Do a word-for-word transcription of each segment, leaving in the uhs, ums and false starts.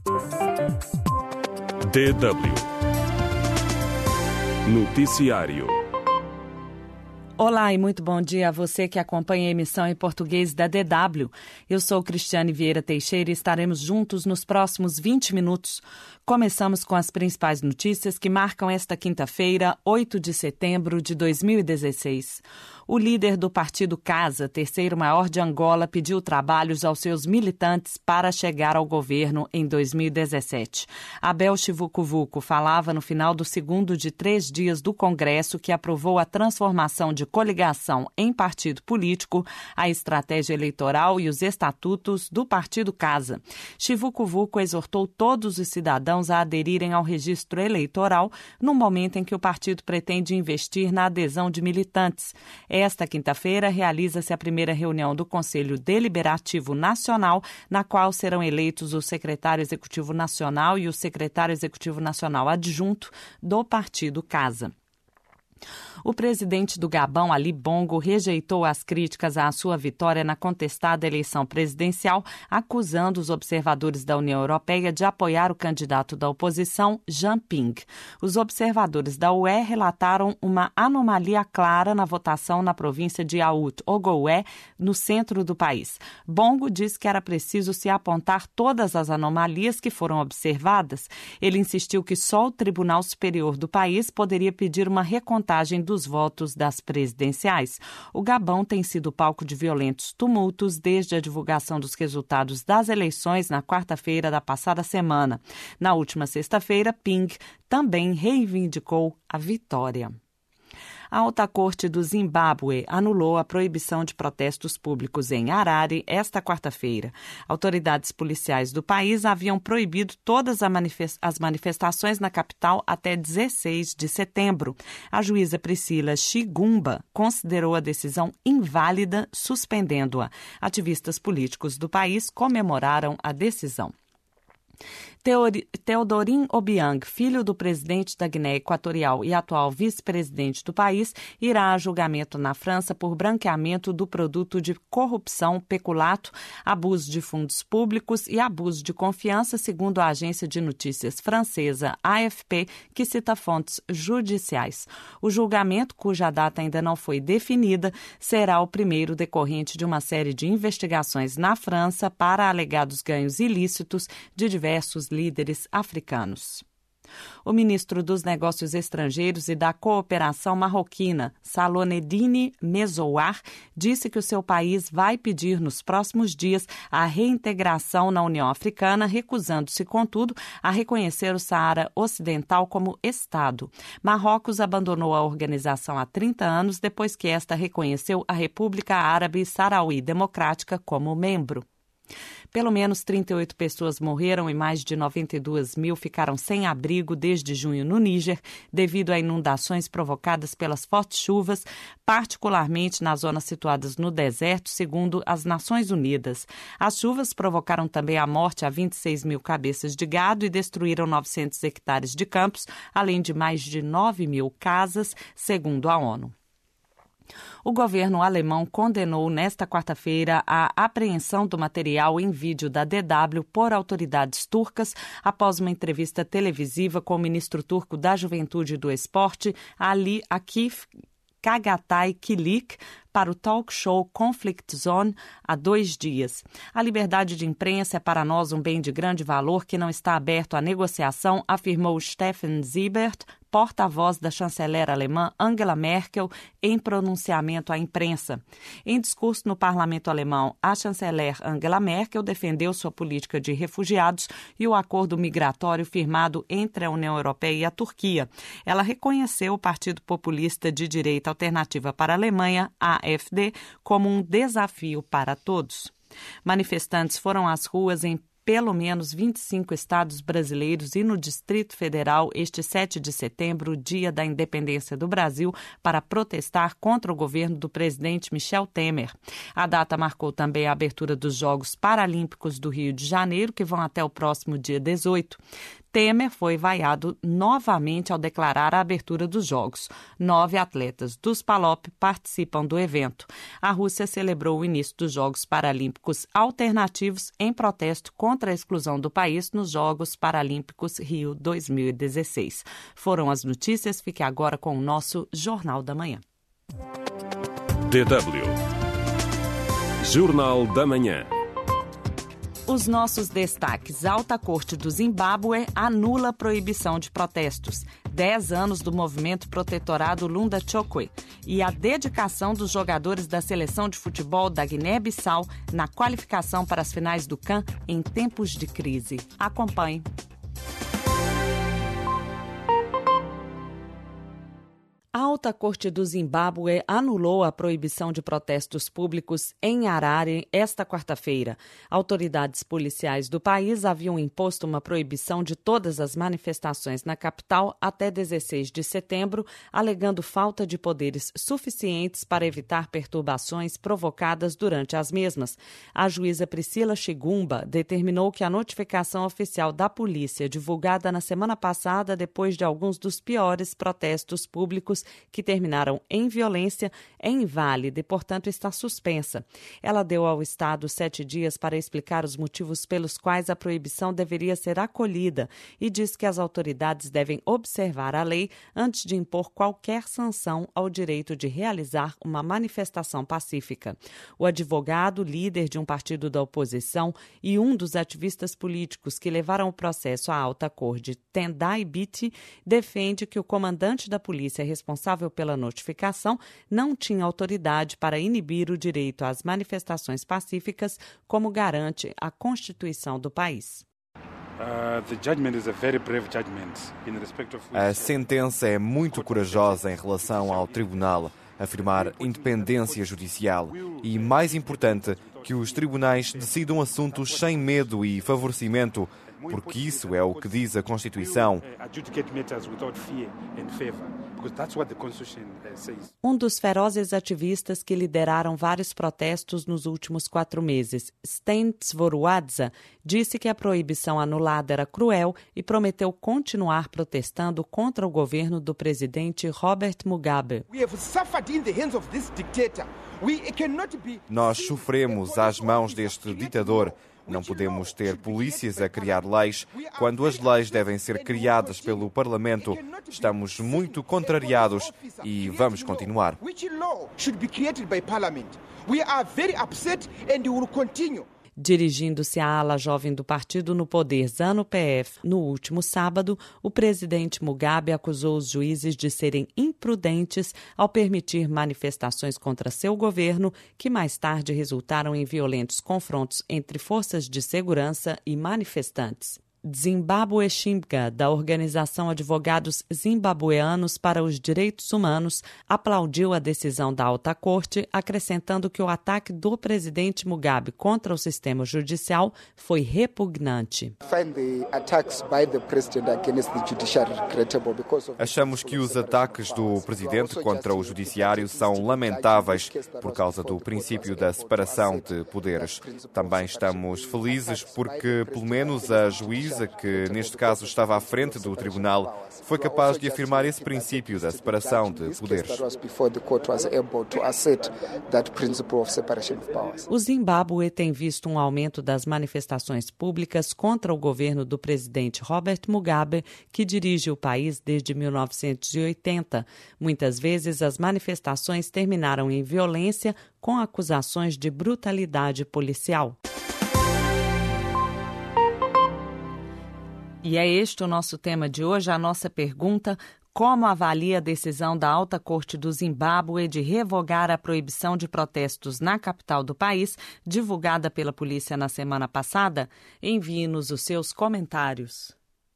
D W Noticiário. Olá e muito bom dia a você que acompanha a emissão em português da D W. Eu sou Cristiane Vieira Teixeira e estaremos juntos nos próximos vinte minutos. Começamos com as principais notícias que marcam esta quinta-feira, oito de setembro de dois mil e dezesseis. O líder do partido Casa, terceiro maior de Angola, pediu trabalhos aos seus militantes para chegar ao governo em dois mil e dezessete. Abel Chivucovuco falava no final do segundo de três dias do Congresso que aprovou a transformação de coligação em partido político, a estratégia eleitoral e os estatutos do partido Casa. Chivucovuco exortou todos os cidadãos a aderirem ao registro eleitoral no momento em que o partido pretende investir na adesão de militantes. Esta quinta-feira realiza-se a primeira reunião do Conselho Deliberativo Nacional, na qual serão eleitos o secretário executivo nacional e o secretário executivo nacional adjunto do partido Casa. O presidente do Gabão, Ali Bongo, rejeitou as críticas à sua vitória na contestada eleição presidencial, acusando os observadores da União Europeia de apoiar o candidato da oposição, Jean Ping. Os observadores da U E relataram uma anomalia clara na votação na província de Aout, Ogooué, no centro do país. Bongo disse que era preciso se apontar todas as anomalias que foram observadas. Ele insistiu que só o Tribunal Superior do país poderia pedir uma recontagem dos votos das presidenciais. O Gabão tem sido palco de violentos tumultos desde a divulgação dos resultados das eleições na quarta-feira da passada semana. Na última sexta-feira, Ping também reivindicou a vitória. A Alta Corte do Zimbábue anulou a proibição de protestos públicos em Harare esta quarta-feira. Autoridades policiais do país haviam proibido todas as manifestações na capital até dezesseis de setembro. A juíza Priscila Chigumba considerou a decisão inválida, suspendendo-a. Ativistas políticos do país comemoraram a decisão. Teodorin Obiang, filho do presidente da Guiné Equatorial e atual vice-presidente do país, irá a julgamento na França por branqueamento do produto de corrupção, peculato, abuso de fundos públicos e abuso de confiança, segundo a agência de notícias francesa A F P, que cita fontes judiciais. O julgamento, cuja data ainda não foi definida, será o primeiro decorrente de uma série de investigações na França para alegados ganhos ilícitos de diversos líderes africanos. O ministro dos Negócios Estrangeiros e da Cooperação Marroquina, Salonedine Mezouar, disse que o seu país vai pedir nos próximos dias a reintegração na União Africana, recusando-se, contudo, a reconhecer o Saara Ocidental como Estado. Marrocos abandonou a organização há trinta anos, depois que esta reconheceu a República Árabe Saharaui Democrática como membro. Pelo menos trinta e oito pessoas morreram e mais de noventa e duas mil ficaram sem abrigo desde junho no Níger, devido a inundações provocadas pelas fortes chuvas, particularmente nas zonas situadas no deserto, segundo as Nações Unidas. As chuvas provocaram também a morte a vinte e seis mil cabeças de gado e destruíram novecentos hectares de campos, além de mais de nove mil casas, segundo a ONU. O governo alemão condenou nesta quarta-feira a apreensão do material em vídeo da D W por autoridades turcas após uma entrevista televisiva com o ministro turco da Juventude e do Esporte, Ali Akif Kagatay Kilik, para o talk show Conflict Zone há dois dias. A liberdade de imprensa é para nós um bem de grande valor que não está aberto à negociação, afirmou Steffen Siebert, porta-voz da chanceler alemã Angela Merkel, em pronunciamento à imprensa. Em discurso no parlamento alemão, a chanceler Angela Merkel defendeu sua política de refugiados e o acordo migratório firmado entre a União Europeia e a Turquia. Ela reconheceu o Partido Populista de Direita Alternativa para a Alemanha, A F D, como um desafio para todos. Manifestantes foram às ruas em pelo menos vinte e cinco estados brasileiros e no Distrito Federal este sete de setembro, dia da independência do Brasil, para protestar contra o governo do presidente Michel Temer. A data marcou também a abertura dos Jogos Paralímpicos do Rio de Janeiro, que vão até o próximo dia dezoito. Temer foi vaiado novamente ao declarar a abertura dos Jogos. Nove atletas dos Palop participam do evento. A Rússia celebrou o início dos Jogos Paralímpicos Alternativos em protesto contra a exclusão do país nos Jogos Paralímpicos Rio dois mil e dezesseis. Foram as notícias. Fique agora com o nosso Jornal da Manhã. D W Jornal da Manhã. Os nossos destaques. Alta Corte do Zimbábue anula proibição de protestos. Dez anos do movimento protetorado Lunda Chokwe. E a dedicação dos jogadores da seleção de futebol da Guiné-Bissau na qualificação para as finais do C A N em tempos de crise. Acompanhe. A Alta Corte do Zimbábue anulou a proibição de protestos públicos em Harare esta quarta-feira. Autoridades policiais do país haviam imposto uma proibição de todas as manifestações na capital até dezesseis de setembro, alegando falta de poderes suficientes para evitar perturbações provocadas durante as mesmas. A juíza Priscila Chigumba determinou que a notificação oficial da polícia, divulgada na semana passada depois de alguns dos piores protestos públicos que terminaram em violência, é inválida e, portanto, está suspensa. Ela deu ao Estado sete dias para explicar os motivos pelos quais a proibição deveria ser acolhida e diz que as autoridades devem observar a lei antes de impor qualquer sanção ao direito de realizar uma manifestação pacífica. O advogado, líder de um partido da oposição e um dos ativistas políticos que levaram o processo à Alta Corte, Tendai Biti, defende que o comandante da polícia responsável responsável pela notificação não tinha autoridade para inibir o direito às manifestações pacíficas, como garante a Constituição do país. A sentença é muito corajosa em relação ao tribunal, afirmar independência judicial e, mais importante, que os tribunais decidam assuntos sem medo e favorecimento, porque isso é o que diz a Constituição. Um dos ferozes ativistas que lideraram vários protestos nos últimos quatro meses, Sten Svoruadza, disse que a proibição anulada era cruel e prometeu continuar protestando contra o governo do presidente Robert Mugabe. Nós sofremos às mãos deste ditador. Não podemos ter polícias a criar leis quando as leis devem ser criadas pelo Parlamento. Estamos muito contrariados e vamos continuar. Dirigindo-se à ala jovem do partido no poder ZANU-P F no último sábado, o presidente Mugabe acusou os juízes de serem imprudentes ao permitir manifestações contra seu governo, que mais tarde resultaram em violentos confrontos entre forças de segurança e manifestantes. Zimbabwe Shimga, da organização Advogados Zimbabueanos para os Direitos Humanos, aplaudiu a decisão da Alta Corte, acrescentando que o ataque do presidente Mugabe contra o sistema judicial foi repugnante. Achamos que os ataques do presidente contra o judiciário são lamentáveis por causa do princípio da separação de poderes. Também estamos felizes porque, pelo menos, a juíza que, neste caso, estava à frente do tribunal, foi capaz de afirmar esse princípio da separação de poderes. O Zimbábue tem visto um aumento das manifestações públicas contra o governo do presidente Robert Mugabe, que dirige o país desde mil novecentos e oitenta. Muitas vezes, as manifestações terminaram em violência com acusações de brutalidade policial. E é este o nosso tema de hoje, a nossa pergunta: como avalia a decisão da Alta Corte do Zimbábue de revogar a proibição de protestos na capital do país, divulgada pela polícia na semana passada? Envie-nos os seus comentários.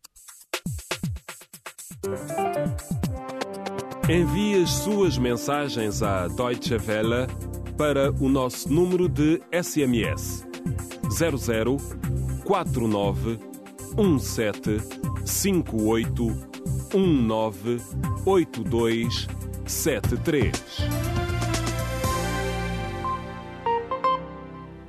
Envie as suas mensagens à Deutsche Welle para o nosso número de S M S zero zero quatro nove um sete cinco oito um nove oito dois sete três. Em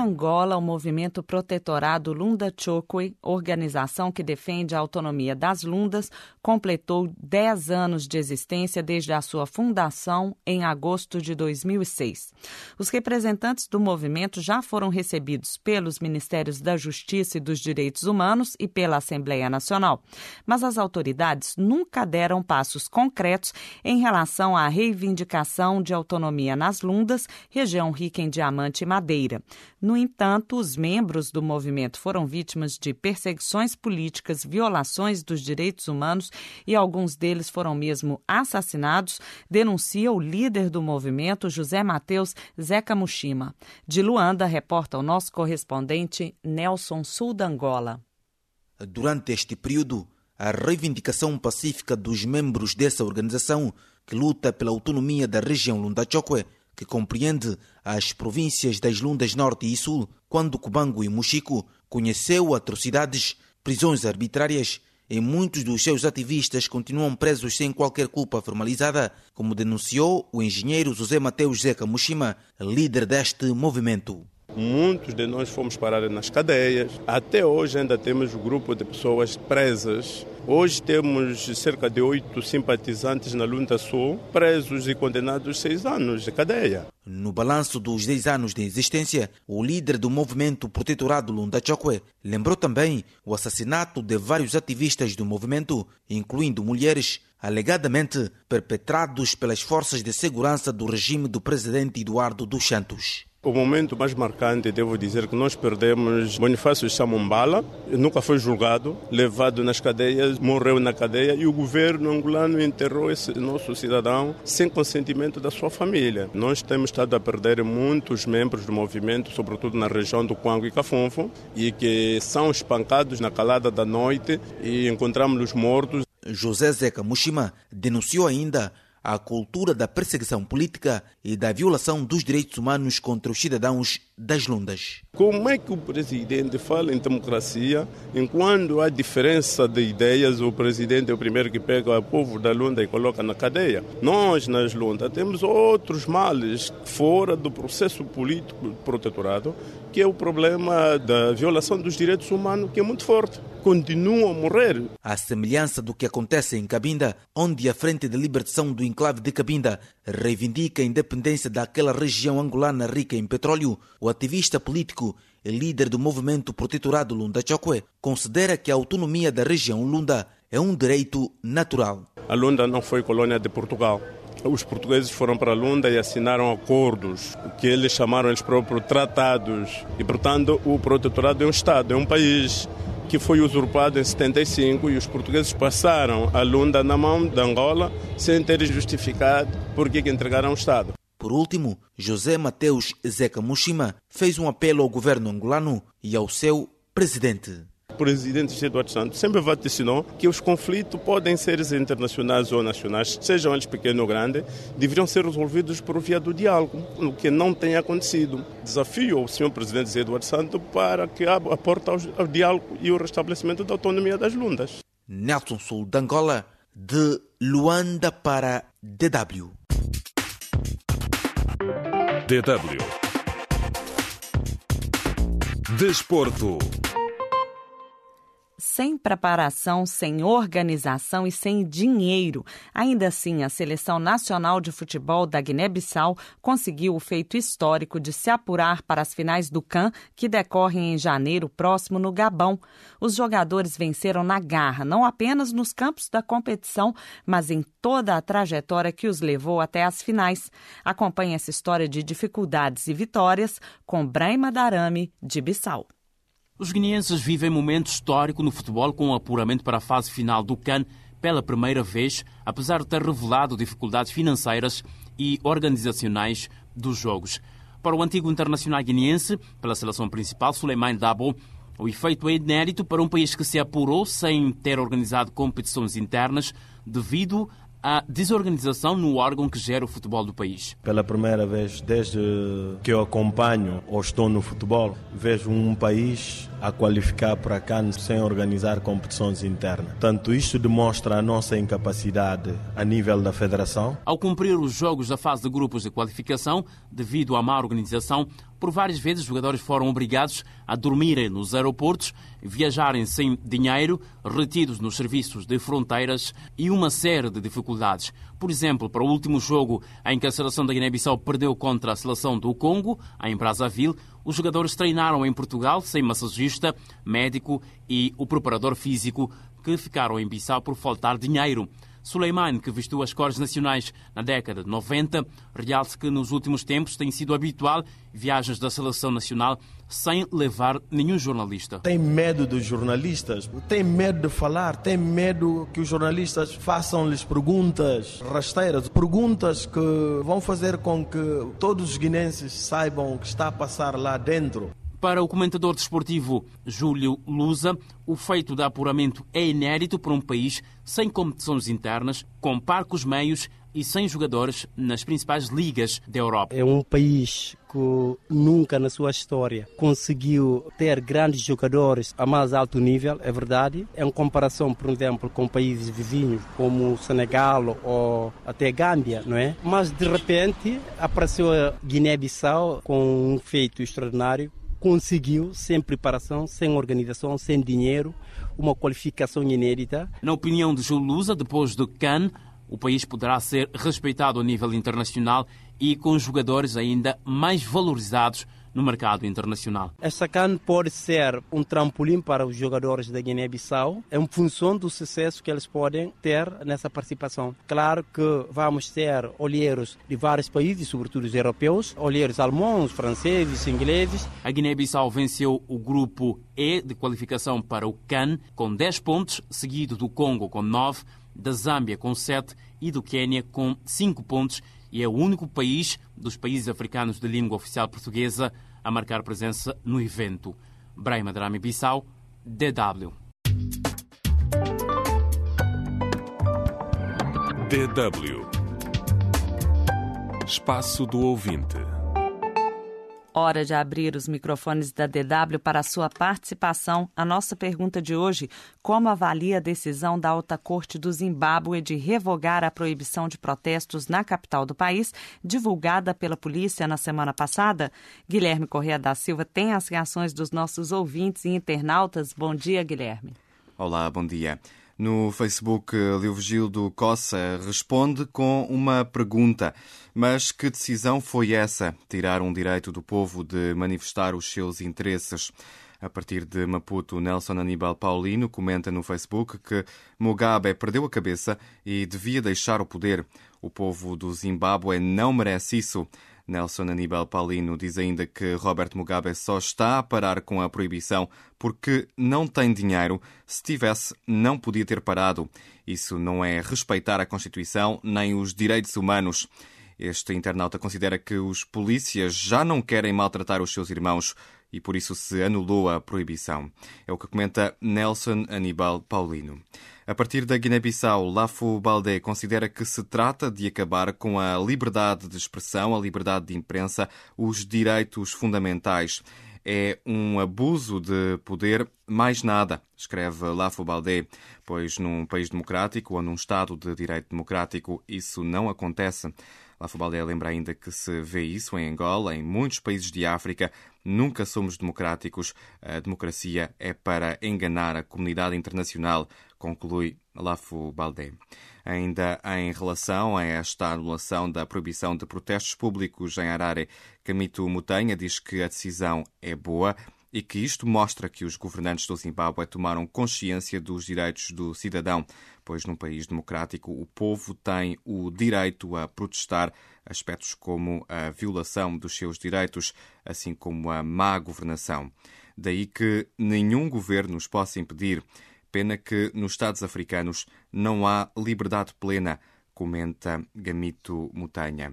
Angola, o movimento protetorado Lunda Chokwe, organização que defende a autonomia das Lundas, completou dez anos de existência desde a sua fundação em agosto de dois mil e seis. Os representantes do movimento já foram recebidos pelos Ministérios da Justiça e dos Direitos Humanos e pela Assembleia Nacional, mas as autoridades nunca deram passos concretos em relação à reivindicação de autonomia nas Lundas, região rica em diamante e madeira. No entanto, os membros do movimento foram vítimas de perseguições políticas, violações dos direitos humanos e alguns deles foram mesmo assassinados, denuncia o líder do movimento, José Mateus Zeca Mushima. De Luanda, reporta o nosso correspondente Nelson Sul da Angola. Durante este período, a reivindicação pacífica dos membros dessa organização, que luta pela autonomia da região Lunda Chokwe, que compreende as províncias das Lundas Norte e Sul, quando Cubango e Muxico, conheceu atrocidades, prisões arbitrárias e muitos dos seus ativistas continuam presos sem qualquer culpa formalizada, como denunciou o engenheiro José Mateus Zeca Mushima, líder deste movimento. Muitos de nós fomos parar nas cadeias. Até hoje ainda temos um grupo de pessoas presas. Hoje temos cerca de oito simpatizantes na Lunda Sul, presos e condenados a seis anos de cadeia. No balanço dos dez anos de existência, o líder do movimento protetorado Lunda Chokwe lembrou também o assassinato de vários ativistas do movimento, incluindo mulheres, alegadamente perpetrados pelas forças de segurança do regime do presidente Eduardo dos Santos. O momento mais marcante, devo dizer, que nós perdemos Bonifácio Chamumbala, nunca foi julgado, levado nas cadeias, morreu na cadeia e o governo angolano enterrou esse nosso cidadão sem consentimento da sua família. Nós temos estado a perder muitos membros do movimento, sobretudo na região do Cubango e Cafunfo, e que são espancados na calada da noite e encontramos-los mortos. José Zeca Mushima denunciou ainda a cultura da perseguição política e da violação dos direitos humanos contra os cidadãos das Lundas. Como é que o presidente fala em democracia enquanto há diferença de ideias? O presidente é o primeiro que pega o povo da Lunda e coloca na cadeia. Nós, nas Lundas, temos outros males fora do processo político protetorado, que é o problema da violação dos direitos humanos, que é muito forte. Continuam a morrer. À semelhança do que acontece em Cabinda, onde a Frente de Libertação do Enclave de Cabinda reivindica a independência daquela região angolana rica em petróleo, o ativista político e líder do movimento protetorado Lunda Chokwe considera que a autonomia da região Lunda é um direito natural. A Lunda não foi colônia de Portugal. Os portugueses foram para a Lunda e assinaram acordos, que eles chamaram eles próprios tratados. E, portanto, o protetorado é um Estado, é um país que foi usurpado em setenta e cinco e os portugueses passaram a Lunda na mão da Angola sem terem justificado por que entregaram o Estado. Por último, José Mateus Zeca Mushima fez um apelo ao governo angolano e ao seu presidente. O presidente Eduardo Santos sempre vaticinou que os conflitos podem ser internacionais ou nacionais, sejam eles pequenos ou grandes, deveriam ser resolvidos por via do diálogo, o que não tem acontecido. Desafio ao senhor presidente Eduardo Santos para que abra a porta ao, ao diálogo e o restabelecimento da autonomia das Lundas. Nelson Sul de Angola, de Luanda para D W. D W. Desporto. Sem preparação, sem organização e sem dinheiro. Ainda assim, a Seleção Nacional de Futebol da Guiné-Bissau conseguiu o feito histórico de se apurar para as finais do C A N, que decorrem em janeiro próximo no Gabão. Os jogadores venceram na garra, não apenas nos campos da competição, mas em toda a trajetória que os levou até as finais. Acompanhe essa história de dificuldades e vitórias com Brahima Darame, de Bissau. Os guineenses vivem momento histórico no futebol com o apuramento para a fase final do C A N pela primeira vez, apesar de ter revelado dificuldades financeiras e organizacionais dos jogos. Para o antigo internacional guineense, pela seleção principal, Suleiman Dabo, o efeito é inédito para um país que se apurou sem ter organizado competições internas devido a desorganização no órgão que gera o futebol do país. Pela primeira vez, desde que eu acompanho ou estou no futebol, vejo um país a qualificar para a C A N sem organizar competições internas. Tanto isto demonstra a nossa incapacidade a nível da federação. Ao cumprir os jogos da fase de grupos de qualificação, devido à má organização, Por várias vezes, os jogadores foram obrigados a dormirem nos aeroportos, viajarem sem dinheiro, retidos nos serviços de fronteiras e uma série de dificuldades. Por exemplo, para o último jogo em que a seleção da Guiné-Bissau perdeu contra a seleção do Congo, em Brazzaville, os jogadores treinaram em Portugal sem massagista, médico e o preparador físico, que ficaram em Bissau por faltar dinheiro. Suleiman, que vestiu as cores nacionais na década de noventa, realça que nos últimos tempos tem sido habitual viagens da seleção nacional sem levar nenhum jornalista. Tem medo dos jornalistas, tem medo de falar, tem medo que os jornalistas façam-lhes perguntas rasteiras, perguntas que vão fazer com que todos os guinenses saibam o que está a passar lá dentro. Para o comentador desportivo Júlio Lusa, o feito de apuramento é inédito para um país sem competições internas, com parcos meios e sem jogadores nas principais ligas da Europa. É um país que nunca na sua história conseguiu ter grandes jogadores a mais alto nível, é verdade. Em comparação, por exemplo, com países vizinhos como o Senegal ou até Gâmbia, não é? Mas de repente apareceu a Guiné-Bissau com um feito extraordinário. Conseguiu, sem preparação, sem organização, sem dinheiro, uma qualificação inédita. Na opinião de Júlio Lusa, depois do CAN, o país poderá ser respeitado a nível internacional e com jogadores ainda mais valorizados no mercado internacional. Esta CAN pode ser um trampolim para os jogadores da Guiné-Bissau em função do sucesso que eles podem ter nessa participação. Claro que vamos ter olheiros de vários países, sobretudo os europeus, olheiros alemães, franceses, ingleses. A Guiné-Bissau venceu o grupo E de qualificação para o CAN com dez pontos, seguido do Congo com nove, da Zâmbia com sete e do Quênia com cinco pontos, e é o único país dos países africanos de língua oficial portuguesa a marcar presença no evento. Brahima Drame-Bissau, D W. D W. Espaço do Ouvinte. Hora de abrir os microfones da D W para a sua participação. A nossa pergunta de hoje: como avalia a decisão da Alta Corte do Zimbábue de revogar a proibição de protestos na capital do país, divulgada pela polícia na semana passada? Guilherme Corrêa da Silva tem as reações dos nossos ouvintes e internautas. Bom dia, Guilherme. Olá, bom dia. No Facebook, Leovigildo Cossa responde com uma pergunta. Mas que decisão foi essa? Tirar um direito do povo de manifestar os seus interesses? A partir de Maputo, Nelson Aníbal Paulino comenta no Facebook que Mugabe perdeu a cabeça e devia deixar o poder. O povo do Zimbábue não merece isso. Nelson Aníbal Paulino diz ainda que Robert Mugabe só está a parar com a proibição porque não tem dinheiro. Se tivesse, não podia ter parado. Isso não é respeitar a Constituição nem os direitos humanos. Este internauta considera que os polícias já não querem maltratar os seus irmãos e por isso se anulou a proibição. É o que comenta Nelson Aníbal Paulino. A partir da Guiné-Bissau, Lafo Baldé considera que se trata de acabar com a liberdade de expressão, a liberdade de imprensa, os direitos fundamentais. É um abuso de poder, mais nada, escreve Lafo Baldé, pois num país democrático ou num Estado de direito democrático isso não acontece. Lafo Baldé lembra ainda que se vê isso em Angola, em muitos países de África. Nunca somos democráticos. A democracia é para enganar a comunidade internacional, conclui Lafo Baldé. Ainda em relação a esta anulação da proibição de protestos públicos em Harare, Camito Mutenha diz que a decisão é boa e que isto mostra que os governantes do Zimbábue tomaram consciência dos direitos do cidadão, pois num país democrático o povo tem o direito a protestar aspectos como a violação dos seus direitos, assim como a má governação. Daí que nenhum governo os possa impedir. Pena que nos Estados africanos não há liberdade plena, comenta Gamito Mutenha.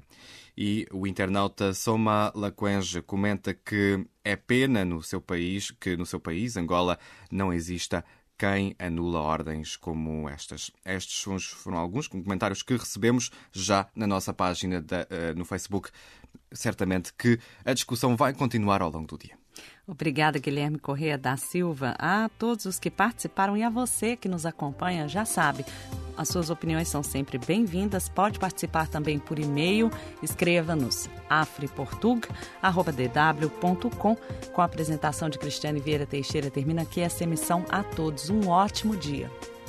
E o internauta Soma Laquenge comenta que é pena no seu país, que no seu país, Angola, não exista quem anula ordens como estas. Estes foram alguns comentários que recebemos já na nossa página da, uh, no Facebook. Certamente que a discussão vai continuar ao longo do dia. Obrigada, Guilherme Corrêa da Silva. A todos os que participaram e a você que nos acompanha, já sabe, As suas opiniões são sempre bem-vindas. Pode participar também por e-mail. Escreva-nos afriportug arroba d w ponto com. Com a apresentação de Cristiane Vieira Teixeira, termina aqui essa emissão. A todos um ótimo dia.